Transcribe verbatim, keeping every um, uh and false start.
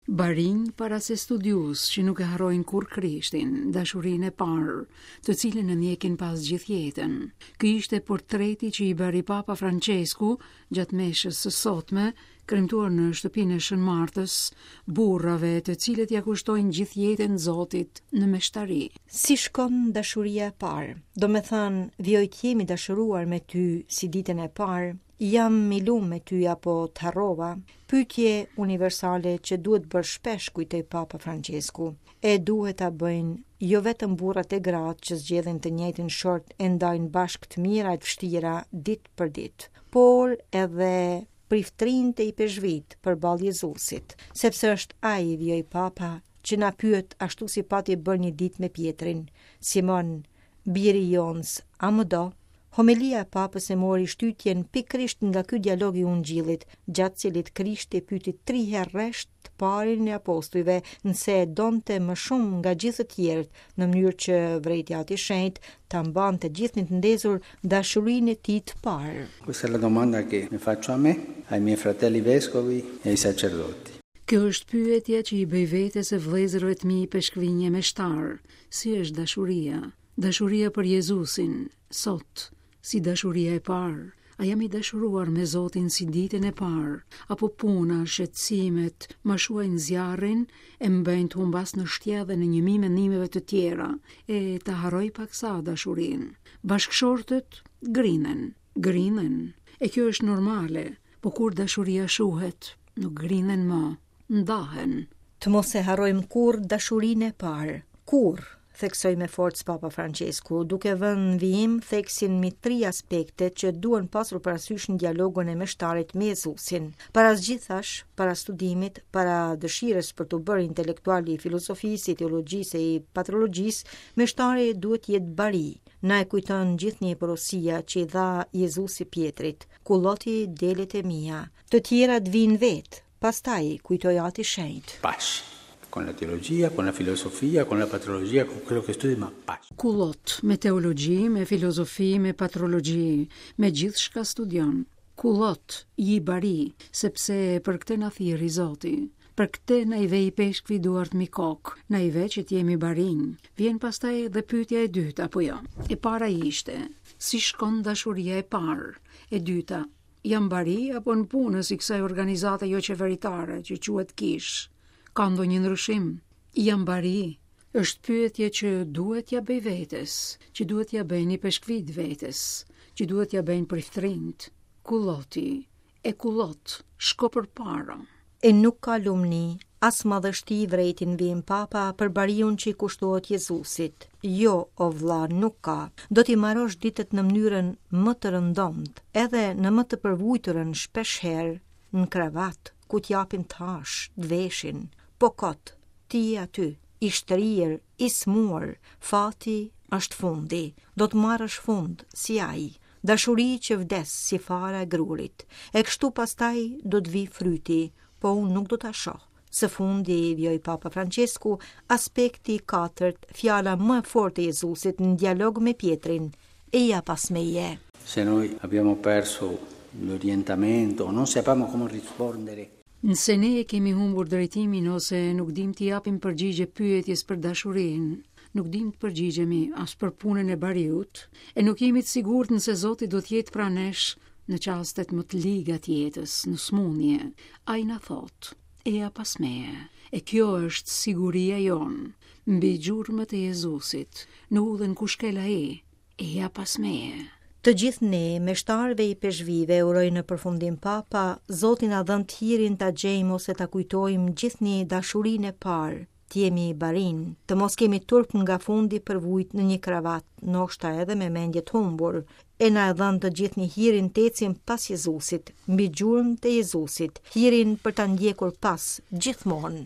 Barinj para se studius që nuk e harrojnë kur Krishtin, dashurinë e parë, të cilën e ndjekin pas gjithë jetën. Ky ishte portreti që i bëri Papa Francesku gjatë meshës së sotme, kremtuar në shtëpinë e Shën Martës, burrave të cilët ja kushtojnë gjithë jetën Zotit në meshtari. Si shkon dashuria e parë? Do me thënë, vjoj të jemi dashuruar me ty si ditën e parë, jam milum me ty apo të harrova? Pyetje universale që duhet bërë shpesh, kujtoi Papa Francesku. E duhet ta bëjnë jo vetëm burrat e gratë që zgjedhin të njëjtin short e ndajnë bashkë të mira e të vështira ditë për ditë, por edhe priftrinjtë i peshvit përballë Jezusit, sepse është ai, vjoj Papa, që na pyet ashtu si pati bërë një ditë me Pietrin: Simon, biri jons, a më do? Homilia e Papës e mori shtytjen pikrisht nga ky dialog i Ungjillit, gjatë cilit Krishti pyeti tri herë rresht të parin e apostujve nëse e donte më shumë nga gjithë të tjerët, në mënyrë që Vrejtja i Shenjtë ta mbante gjithë të ndezur dashurinë e tij të parë. Questa è la domanda che mi faccio a me, ai miei fratelli vescovi e ai sacerdoti. Kjo është pyetja që i bëj vetes e vëllezërve të mi peshkvinje meshtar. Si është dashuria? Dashuria për Jezusin, sot, si dashuria e parë. A jam i dashuruar me Zotin si ditën e parë, apo puna, shqetësimet, ma shuajnë zjarrin, e mbajnë të humbas në shtja dhe në një mi mendimeve të tjera, e të harroj paksa dashurin. Bashkëshortët grinen, grinen, e kjo është normale, po kur dashuria shuhet, nuk grinen më, ndahen. Të mos e harrojmë kur dashurinë e parë. Kur? Theksoi me forcë Papa Francesku, duke vënë në vijim theksin mbi tri aspekte që duhen pasur parasysh në dialogun e meshtarit me Jezusin. Para zgjithash, para studimit, para dëshirës për të bërë intelektuali i filozofisë, i teologjisë e i patrologjisë, meshtari duhet jetë bari. Na e kujton gjithnjë porosia që i dha Jezusi Pietrit: kulloti delet e mia, të tjerat vinë vetë. Pastaj kujtoi Ati i Shenjtë. Pace. Con la teologia, con la filosofia, con la patrologia, con quello che studi, ma pace. Kullot, me teologji, me filozofi, me patrologji, me gjithë shka studion. Kullot, i bari, sepse për këtë na thirri Zoti. Për këtë na i vej peshkvi duart mi kokë, na i ve që t'jemi barinj. Vjen pastaj dhe pyetja e dytë, apo jo? E para ishte, si shkon dashuria e parë? E dyta, jam bari apo në punës i kësaj organizate jo qeveritare që quhet kish? Ka ndonjë ndryshim? Jam bari, është pyetje që duhet ja bëj vetes, që duhet ja bëjnë i peshkvit vetes, që duhet ja bëjnë priftrinjt. Kulloti, e kullot, shko për para. E nuk ka lumni, as madhështi i vrejtin vim Papa për bariun që i kushtohet Jezusit. Jo, o vlla, nuk ka. Do t'i marrosh ditët në mënyrën më të rëndomt, edhe në më të përvujturën shpesh herë, në kravat, ku t'japin tash, t'veshin. Po kot, ti aty, i shtrir, i smuar, fati është fundi, do të marrësh fund, si ai, dashuri që vdes si fara e grurit, e kështu pastaj do të vi fryti, po unë nuk do t'a shoh. Së fundi, vjoj Papa Francesku, aspekti i katërt, fjala më e fortë e Jezusit në dialog me Pietrin: eia pas meje. Se noi abbiamo perso l'orientamento, non sappiamo come rispondere. Nëse ne e kemi humbur drejtimin ose nuk dim t'i japim përgjigje pyetjes për dashurinë, nuk dim të përgjigjemi as për punën e bariut, e nuk jemi të sigurt nëse Zoti do t'jetë pranë nesh në çastet më të liga të jetës, në smundje. Ai na thot: eja pas meje. E kjo është siguria jon, mbi gjurmët e Jezusit, në udhën ku shkel ai, eja pas meje. Të gjithë ne, meshtarve i peshvive, uroj në përfundim Papa, Zotin a dhënë të hirin ta gjejmë ose ta kujtojmë gjithnjë dashurinë e parë, t'jemi barin, të mos kemi turp nga fundi përvujt në një kravat, ndoshta edhe me mendje të humbur, e na e dhënë të gjithnjë hirin të ecim pas Jezusit, mbi gjurmët e Jezusit, hirin për ta ndjekur pas gjithmonë.